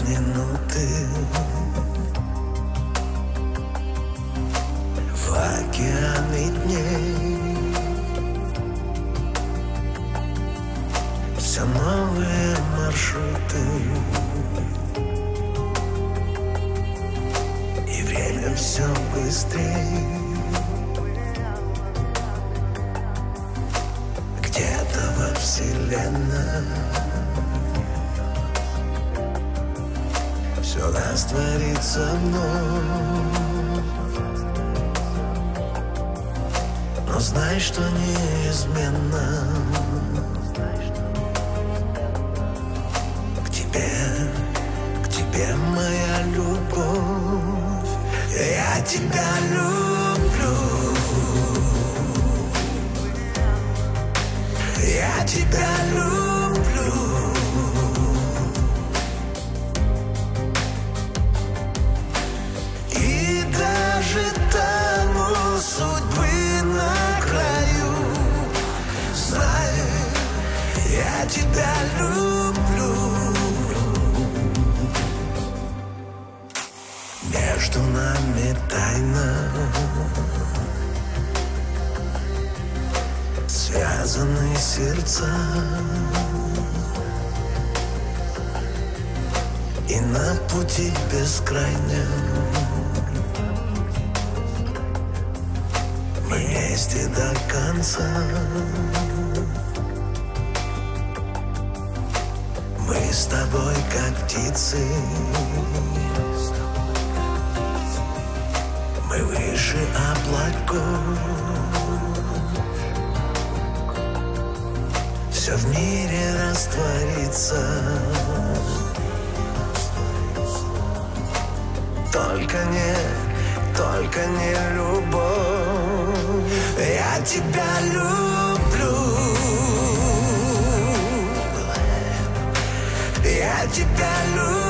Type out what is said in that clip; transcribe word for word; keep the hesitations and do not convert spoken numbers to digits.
минуты в океане дней. Все новые маршруты, и время все быстрее. Где-то во вселенной все растворится вновь. Но знай, что неизменно к тебе, к тебе моя любовь. Я тебя люблю, я тебя люблю. И даже там у судьбы на краю, знай, я тебя люблю. Между нами тайна, связаны сердца, и на пути бескрайнем мы вместе до конца. Мы с тобой как птицы, мы выше облаков. Все в мире растворится, только не, только не любовь. Я тебя люблю, я тебя люблю.